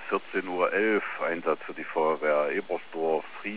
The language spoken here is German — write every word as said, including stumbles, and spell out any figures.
vierzehn Uhr elf, Einsatz für die Feuerwehr Ebersdorf,